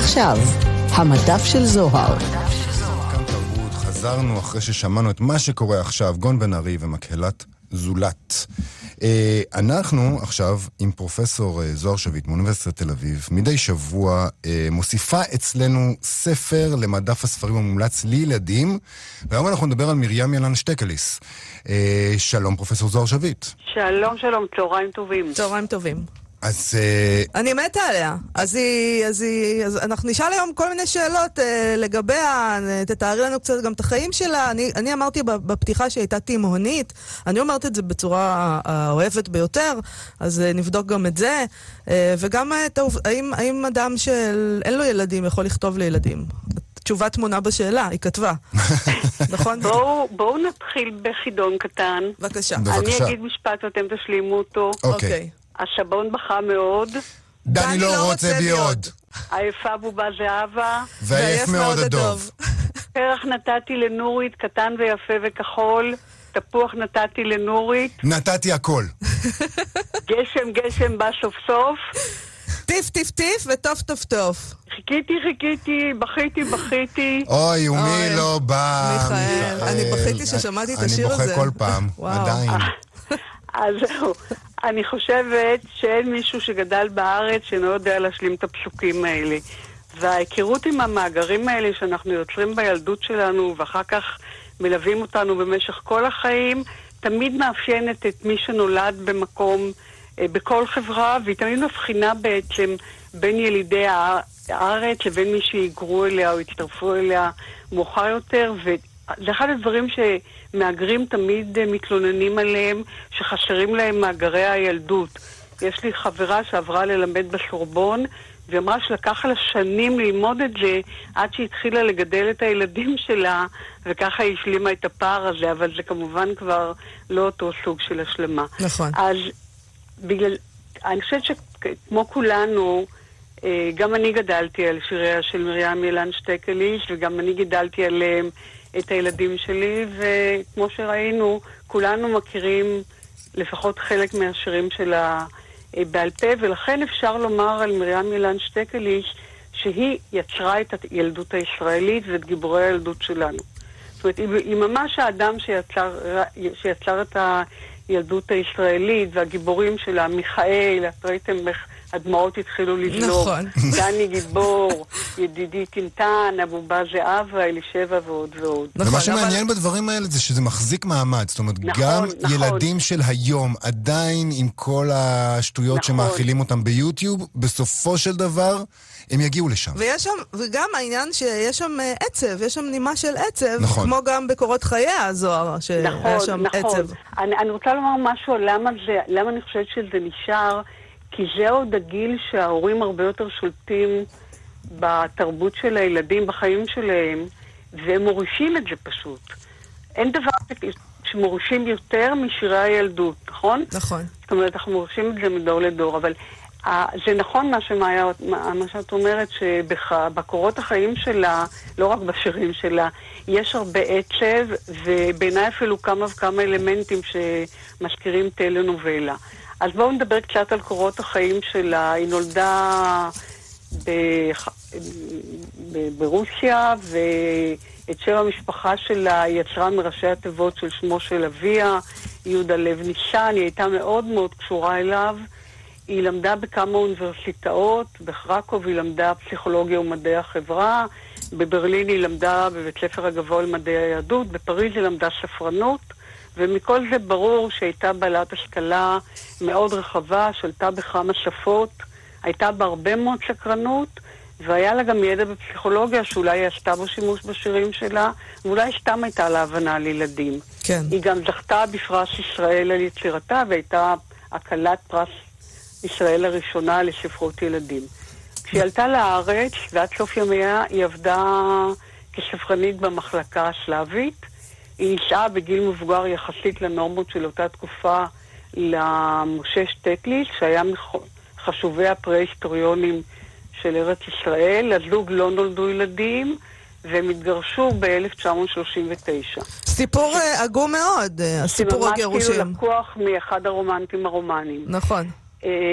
ועכשיו, המדף של זוהר. כאן תרבות, חזרנו אחרי ששמענו את מה שקורה עכשיו, גון בן ארי ומקהלת זולת. אנחנו עכשיו עם פרופסור זוהר שביט מאוניברסיטת תל אביב, מדי שבוע מוסיפה אצלנו ספר למדף הספרים המומלץ לילדים, והיום אנחנו נדבר על מרים ילן שטקליס. שלום פרופסור זוהר שביט. שלום, שלום, צהריים טובים. צהריים טובים. אז אני מתה עליה. אז אנחנו נשאל היום כל מיני שאלות לגביה, תתארי לנו קצת גם את החיים שלה. אני אמרתי בפתיחה שהיא הייתה תימהונית, אני אומרת את זה בצורה האוהבת ביותר, אז נבדוק גם את זה, וגם האם אדם שאין לו ילדים יכול לכתוב לילדים. תשובה תמונה בשאלה, היא כתבה. נכון? בואו נתחיל בחידון קטן. בבקשה. אני אגיד משפט ואתם תשלימו אותו. אוקיי. השבון בכה מאוד. דני לא רוצה בי עוד. היפה בובה זהבה. ועייף מאוד הדוב. פרח נתתי לנורית, קטן ויפה וכחול. תפוח נתתי לנורית. נתתי הכל. גשם גשם בא סוף סוף. טיף טיף טיף וטוף טוף טוף. חיכיתי, בכיתי. אוי, ומי לא בא? מיכאל, אני בכיתי ששמעתי את השיר הזה. אני בוכה כל פעם, עדיין. אז זהו, אני חושבת שאין מישהו שגדל בארץ שאינו יודע להשלים את הפסוקים האלה. וההיכרות עם המאגרים האלה שאנחנו יוצרים בילדות שלנו ואחר כך מלווים אותנו במשך כל החיים, תמיד מאפיינת את מי שנולד במקום, בכל חברה, והיא תמיד מבחינה בעצם בין ילידי הארץ לבין מי שיגרו אליה או יצטרפו אליה מאוחר יותר, וזה אחד הדברים שמאגרים תמיד מתלוננים עליהם, שחסרים להם מאגרי הילדות. יש לי חברה שעברה ללמד בסורבון, והיא אמרה שלקח לה שנים ללמוד את זה, עד שהתחילה לגדל את הילדים שלה, וככה היא השלימה את הפער הזה, אבל זה כמובן כבר לא אותו סוג של השלמה. נכון. אז אני חושבת שכמו כולנו, גם אני גדלתי על שיריה של מרים ילן שטקליס, וגם אני גידלתי עליהם את הילדים שלי, וכמו שראינו, כולנו מכירים לפחות חלק מהשירים שלה בעל פה, ולכן אפשר לומר על מרים ילן שטקליס שהיא יצרה את הילדות הישראלית ואת גיבורי הילדות שלנו. זאת אומרת, היא ממש האדם שיצר את הילדות הישראלית, והגיבורים שלה, מיכאל, את ראיתם איך הדמעות התחילו לבלור. נכון. דני גיבור, ידידי טינטן, אבובה זהבה, אלישבע ועוד ועוד. נכון, ומה שמעניין בדברים האלה זה שזה מחזיק מעמד. זאת אומרת, גם ילדים של היום, עדיין עם כל השטויות שמאכילים אותם ביוטיוב, בסופו של דבר הם יגיעו לשם. וגם העניין שיש שם עצב, יש שם נימה של עצב, נכון. כמו גם בקורות חיי הזוהר, שהיה שם עצב. אני רוצה לומר משהו, למה אני חושבת שזה נשאר, כי זה עוד הגיל שההורים הרבה יותר שולטים בתרבות של הילדים, בחיים שלהם, והם מורישים את זה פשוט. אין דבר שמורישים יותר משירי הילדות, נכון? נכון. זאת אומרת, אנחנו מורישים את זה מדור לדור, אבל זה נכון מה שאת אומרת, שבקורות החיים שלה, לא רק בשירים שלה, יש הרבה עצב, ובעיניי אפילו כמה וכמה אלמנטים שמזכירים טלנובלה. אז בואו נדבר קצת על קורות החיים שלה. היא נולדה ברוסיה, ואת שם המשפחה שלה היא יצרה מראשי התיבות של שמו של אביה, יהודה לב ניסן. היא הייתה מאוד מאוד קשורה אליו. היא למדה בכמה אוניברסיטאות, בחרקוב היא למדה פסיכולוגיה ומדעי החברה, בברלין היא למדה בבית ספר הגבוה למדעי היהדות, בפריז היא למדה ספרנות, ומכל זה ברור שהייתה בעלת השכלה מאוד רחבה, שלטה בכמה שפות, הייתה בהרבה מאוד סקרנות, והיה לה גם ידע בפסיכולוגיה שאולי היא עשתה בו שימוש בשירים שלה, ואולי סתם הייתה לה הבנה על ילדים. כן. היא גם זכתה בפרס ישראל על יצירתה, והייתה הקלת פרס ישראל הראשונה לספרות ילדים. כשהיא עלתה לארץ, ועד סוף ימיה היא עבדה כספרנית במחלקה הסלאבית. היא נישאה בגיל מבוגר יחסית לנורמות של אותה תקופה למשה שטקליס, שהיה מחשובי הפרה-היסטוריונים של ארץ ישראל. הזוג לא נולדו ילדים, והם התגרשו ב-1939. סיפור עגום מאוד, הסיפור הגירושים. ממש כאילו לקוח מאחד הרומנטים הרומנים. נכון.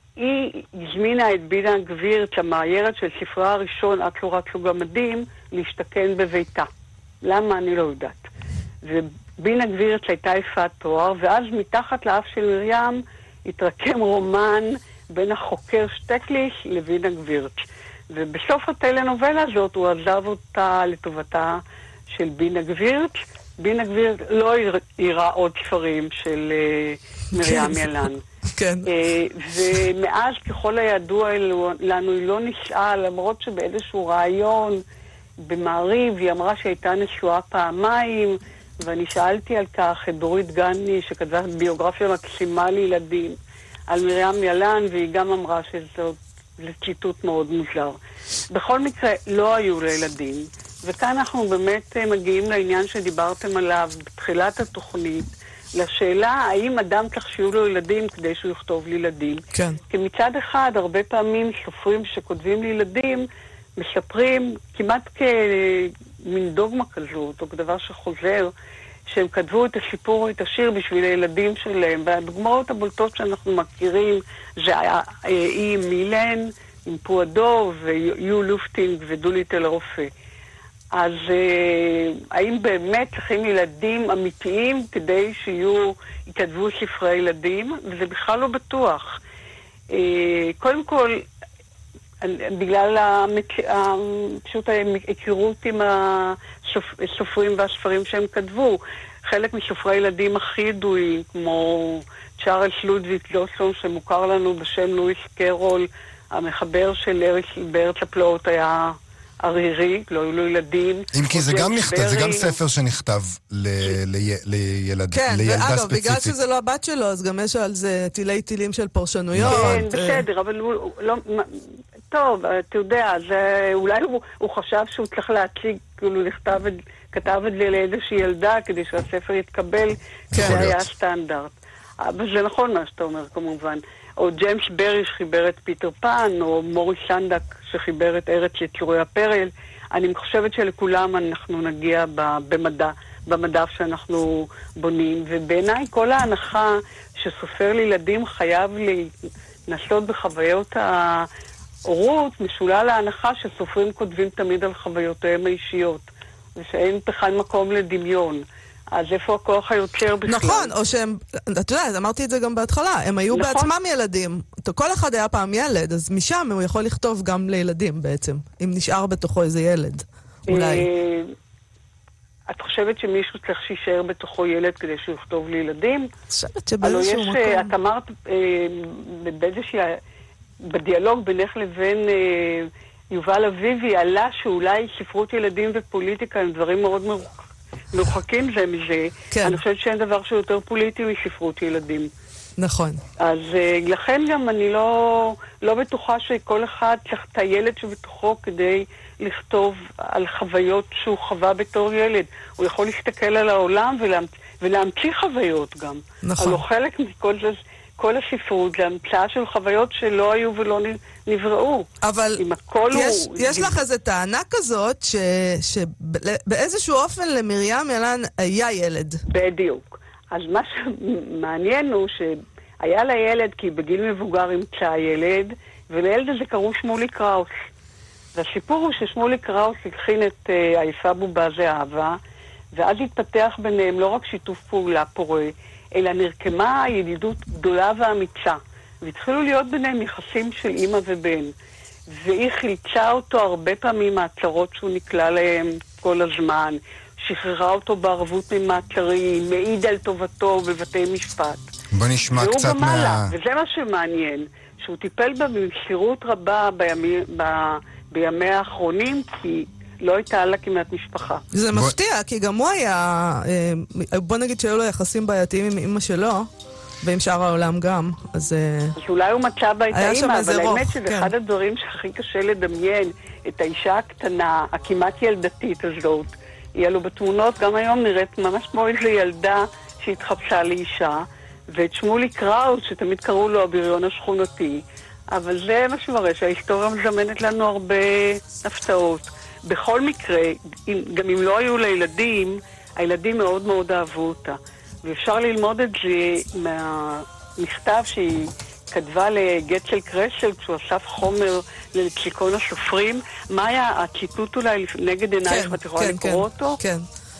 היא הזמינה את בינה גבירץ, המאיירת של ספרה הראשון, את לא רצו גמדים, להשתכן בביתה. למה? אני לא יודעת. ובינה גבירץ הייתה יפת תואר, ואז מתחת לאף של מרים התרקם רומן בין החוקר שטקליש לבינה גבירץ. ובסוף הטלנובלה הזאת הוא עזב אותה לטובתה של בינה גבירץ. בינה גבירץ לא יראה עוד ספרים של מרים ילן. כן. ומאז ככל הידוע לנו היא לא נשאלה, למרות שבאיזשהו רעיון במעריב היא אמרה שהייתה נשואה פעמיים, ואני שאלתי על כך את דורית גני שכתבה ביוגרפיה מקסימה לילדים על מרים ילן, והיא גם אמרה שזה ציטוט מאוד מוזר. בכל מקרה לא היו לילדים, וכאן אנחנו באמת מגיעים לעניין שדיברתם עליו בתחילת התוכנית, לשאלה האם אדם צריך שיהיו לו ילדים כדי שהוא יכתוב לילדים. כן. כי מצד אחד הרבה פעמים סופרים שכותבים לילדים מספרים כמעט כמין דוגמה כזאת, או כדבר שחוזר, שהם כתבו את הסיפור או את השיר בשביל הילדים שלהם. והדוגמאות הבולטות שאנחנו מכירים זה אי מילן, עם פועדו ויו לופטינג ודוליטל הרופא. אז האם באמת צריכים ילדים אמיתיים כדי יכתבו ספרי ילדים? וזה בכלל לא בטוח. קודם כל, בגלל פשוט ההיכרות עם הסופרים והספרים שהם כתבו. חלק מסופרי ילדים הכי ידועים, כמו צ'ארלס לודוויג ג'ונסון, שמוכר לנו בשם לואיס קרול, המחבר של בארץ הפלאות היה ערירי, לא היו לו ילדים. אם כי זה גם נכתב, זה גם ספר שנכתב לילדה כן, ספציפית. ואגב, בגלל שזה לא הבת שלו, אז גם יש על זה תילי תילים של פרשנויות. כן, בסדר, אבל הוא לא... טוב, אתה יודע, אולי הוא חשב שהוא צריך להציג, כאילו כתב את זה לאיזושהי ילדה כדי שהספר יתקבל, זה היה הסטנדרט. אבל זה נכון מה שאתה אומר כמובן. או ג'יימס ברי שחיבר את פיטר פן, או מוריס סנדק שחיבר את ארץ יציורי הפרל. אני חושבת שלכולם אנחנו נגיע במדף שאנחנו בונים, ובעיניי כל ההנחה שסופר לילדים חייב לנסות בחוויות ההורות, משולה להנחה שסופרים כותבים תמיד על חוויותיהם האישיות, ושאין בכלל מקום לדמיון. אז איפה הכוח היוצר בכלל? נכון, או שהם, אתה יודע, אמרתי את זה גם בהתחלה, הם היו נכון. בעצמם ילדים. כל אחד היה פעם ילד, אז משם הוא יכול לכתוב גם לילדים בעצם, אם נשאר בתוכו איזה ילד, אולי. את חושבת שמישהו צריך שישאר בתוכו ילד כדי שהוא יכתוב לילדים? חושבת שבאיזשהו מקום. את אמרת באיזושהי, בדיאלוג בינך לבין יובל אביבי, עלה שאולי ספרות ילדים ופוליטיקה הם דברים מאוד מרוחקים זה מזה. כן. אני חושבת שאין דבר שיותר פוליטי מספרות ילדים. נכון. אז לכן גם אני לא בטוחה שכל אחד צריך את הילד שבתוכו כדי לכתוב על חוויות שהוא חווה בתור ילד. הוא יכול להסתכל על העולם ולהמציא חוויות גם. נכון. אבל חלק מכל זה, כל הספרות זה המצאה של חוויות שלא היו ולא נבראו. אבל יש לך איזו טענה כזאת שבאיזשהו אופן למרים ילן היה ילד. בדיוק. אז מה שמעניין הוא שהיה לה ילד כי בגיל מבוגר ימצא ילד, ולילד הזה קראו שמולי קראוס. והסיפור הוא ששמולי קראוס הכין את היפה בובה זהבה, ואז התפתח ביניהם לא רק שיתוף פעולה פורה, אלא נרקמה ידידות גדולה ואמיצה. והתחילו להיות ביניהם יחסים של אמא ובן. והיא חילצה אותו הרבה פעמים מהצרות שהוא נקלע להם כל הזמן. שחררה אותו בערבות ממעצרים, מעיד על טובתו בבתי משפט. בוא נשמע קצת וזה מה שמעניין, שהוא טיפל בה במסירות רבה בימי האחרונים, כי לא הייתה לה כמעט משפחה. זה מפתיע, כי גם הוא היה, בוא נגיד שהיו לו יחסים בעייתיים עם אמא שלו, ועם שאר העולם גם, אז אולי הוא מצא בה את האמא, אבל האמת שזה אחד הדברים שהכי קשה לדמיין, את האישה הקטנה, הכמעט ילדתית הזאת, היא עלו בתמונות, גם היום נראית ממש כמו איזו ילדה שהתחפשה לאישה, ואת שמולי קראוס, שתמיד קראו לו הבריון השכונתי, אבל זה מה שמראה שההיסטוריה מזמנת לנו הרבה הפתעות. בכל מקרה, גם אם לא היו לילדים, הילדים מאוד מאוד אהבו אותה. ואפשר ללמוד את זה מהמכתב שהיא כתבה לגצל קרשל כשהוא אסף חומר ללקסיקון הסופרים. מה היה הציטוט אולי נגד עינייך, ואת יכולה לקרוא אותו? כן.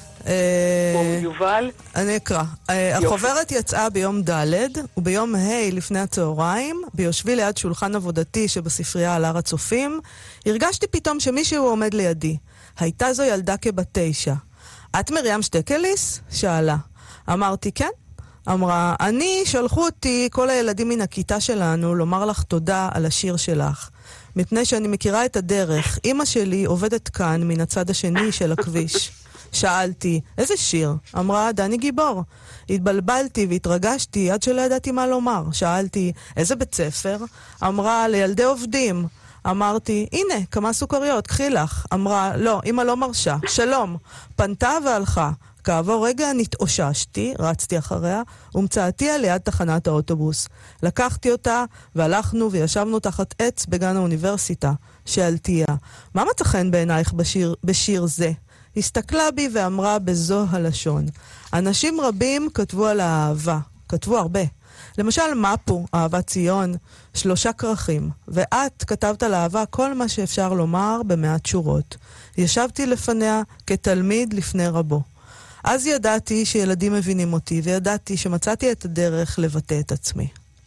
יובל? אני אקרא. החוברת יצאה ביום ד' וביום ה' לפני הצהריים, ביושבי ליד שולחן עבודתי שבספרייה על הר הצופים, הרגשתי פתאום שמישהו עומד לידי. הייתה זו ילדה כבת 9. את מרים שטקליס? שאלה. אמרתי כן. אמרה, שלחו אותי כל הילדים מן הכיתה שלנו לומר לך תודה על השיר שלך. מפני שאני מכירה את הדרך. אמא שלי עובדת כאן מן הצד השני של הכביש. שאלתי, איזה שיר? אמרה, דני גיבור. התבלבלתי והתרגשתי עד שלא ידעתי מה לומר. שאלתי, איזה בית ספר? אמרה, לילדי עובדים. אמרתי, הנה, כמה סוכריות, קחי לך. אמרה, לא, אמא לא מרשה. שלום. פנתה והלכה. כעבור רגע נתאוששתי, רצתי אחריה, ומצאתי ליד תחנת האוטובוס. לקחתי אותה, והלכנו וישבנו תחת עץ בגן האוניברסיטה. שאלתיה, מה מצא חן בעינייך בשיר זה? הסתכלה בי ואמרה בזו הלשון. אנשים רבים כתבו על האהבה, כתבו הרבה. למשל מפו, אהבת ציון, 3 כרכים, ואת כתבת על אהבה כל מה שאפשר לומר ב100 שורות. ישבתי לפניה כתלמיד לפני רבו. אז ידעתי שילדים מבינים אותי, וידעתי שמצאתי את הדרך לבטא את עצמי.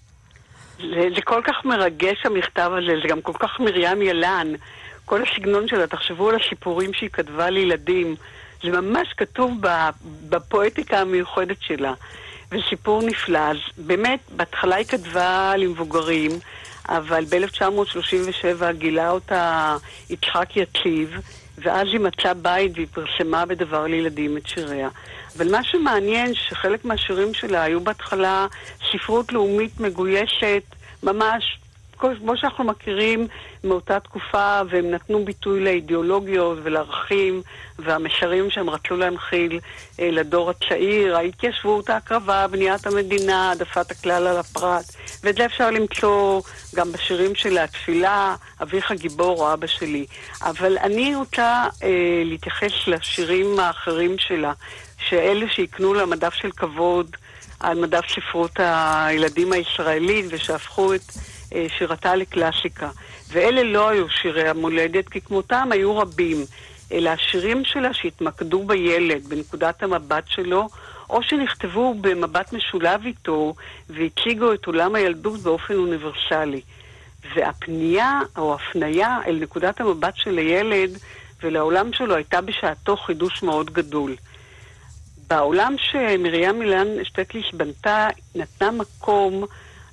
זה כל כך מרגש המכתב הזה, זה גם כל כך מרים ילן. כל הסגנון שלה, תחשבו על הסיפורים שהיא כתבה לילדים, זה ממש כתוב בפואטיקה המיוחדת שלה. וסיפור נפלא. אז באמת, בהתחלה היא כתבה למבוגרים, אבל ב-1937 גילה אותה יצחק יציב, ואז היא מצאה בית והיא פרסמה בדבר לילדים את שיריה. אבל מה שמעניין שחלק מהשירים שלה היו בהתחלה ספרות לאומית מגוישת, ממש כמו שאנחנו מכירים מאותה תקופה, והם נתנו ביטוי לאידיאולוגיות ולערכים והמסרים שהם רצו להנחיל לדור הצעיר, ההתיישבות, ההקרבה, בניית המדינה, העדפת הכלל על הפרט, ואת זה אפשר למצוא גם בשירים של התפילה, אביך גיבור או אבא שלי. אבל אני רוצה להתייחס לשירים האחרים שלה, שאלה שיקנו למדף של כבוד על מדף ספרות הילדים הישראלית, ושהפכו את שירתה לקלאסיקה. ואלה לא היו שירי המולדת, כי כמותם היו רבים. אלא השירים שלה שהתמקדו בילד, בנקודת המבט שלו, או שנכתבו במבט משולב איתו, והציגו את עולם הילדות באופן אוניברסלי. והפנייה או הפניה אל נקודת המבט של הילד ולעולם שלו הייתה בשעתו חידוש מאוד גדול. בעולם שמרים ילן שטקליס בנתה, נתנה מקום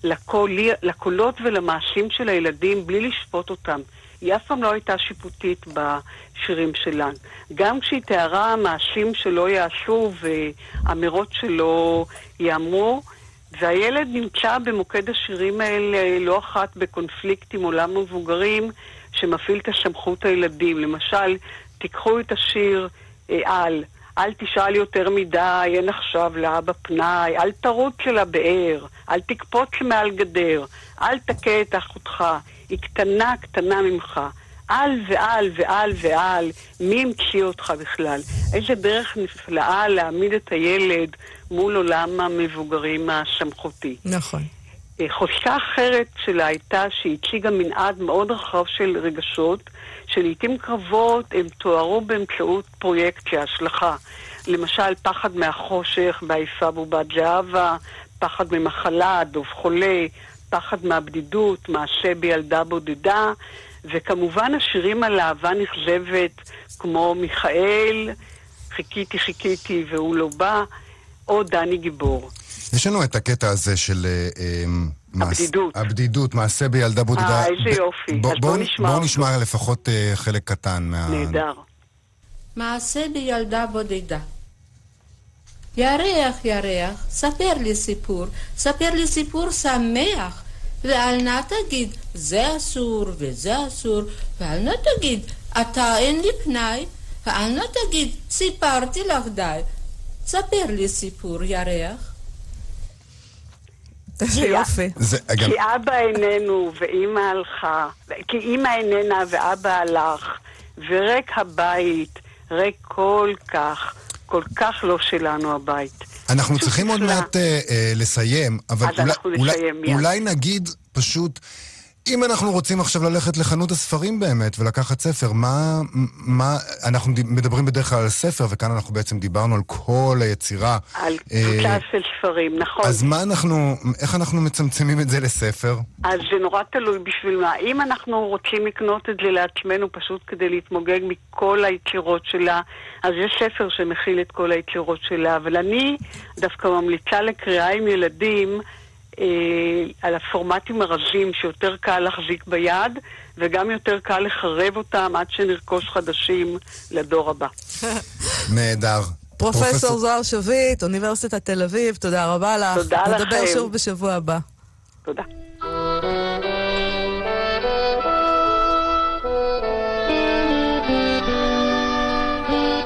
לקולות ולמעשים של הילדים בלי לשפוט אותם. היא אף פעם לא הייתה שיפוטית בשירים שלה. גם כשהיא תיארה מעשים שלא יעשו ואמירות שלא יאמרו, והילד נמצא במוקד השירים האלה לא אחת בקונפליקט עם עולם מבוגרים שמפעיל את הסמכות הילדים. למשל, תיקחו את השיר אל תשאל יותר מדי, אין עכשיו לאבא פנאי, אל תרוץ אל הבאר, אל תקפוץ מעל גדר, אל תכה את אחותך, היא קטנה קטנה ממך, אל ואל ואל ואל, מי המציא אותך בכלל? איזה דרך נפלאה להעמיד את הילד מול עולם המבוגרים הסמכותי. נכון. חוזקה אחרת שלה הייתה שהציגה מנעד מאוד רחב של רגשות, שלעיתים קרבות הם תוארו באמצעות פרויקציה, השלכה. למשל, פחד מהחושך, בעיפה בובת זהבה, פחד ממחלה, דוב חולה, פחד מהבדידות, מעשה בילדה בודדה, וכמובן השירים על אהבה נכזבת, כמו מיכאל, חיכיתי והוא לא בא, או דני גיבור. יש לנו את הקטע הזה של הבדידות. מעשה בילדה בודדה. איזה יופי. אז בואו נשמע לפחות חלק קטן. נהדר. מעשה בילדה בודדה. ירח, ירח, ספר לי סיפור שמח. ואל נא תגיד, זה אסור וזה אסור, ואל נא תגיד, אתה אין לי פנאי, ואל נא תגיד, סיפרתי לך די. ספר לי סיפור, ירח. איזה יופי. כי אבא איננו ואמא הלכה, כי אמא איננה ואבא הלך, ורק הבית, ריק כל כך לא שלנו הבית. אנחנו צריכים עוד מעט לסיים, אבל אולי נגיד פשוט, אם אנחנו רוצים עכשיו ללכת לחנות הספרים באמת ולקחת ספר, אנחנו מדברים בדרך כלל על ספר, וכאן אנחנו בעצם דיברנו על כל היצירה. על קבוצה של ספרים, נכון. אז איך אנחנו מצמצמים את זה לספר? אז זה נורא תלוי בשביל מה. אם אנחנו רוצים לקנות את זה לעצמנו פשוט כדי להתמוגג מכל היצירות שלה, אז יש ספר שמכיל את כל היצירות שלה, אבל אני דווקא ממליצה לקריאה עם ילדים, על הפורמטים הרבים שיותר קל להחזיק ביד וגם יותר קל לחרב אותם עד שנרכוש חדשים לדור הבא. נהדר. פרופסור זוהר שביט, אוניברסיטת תל אביב, תודה רבה לך. תודה לכם. נדבר שוב בשבוע הבא. תודה.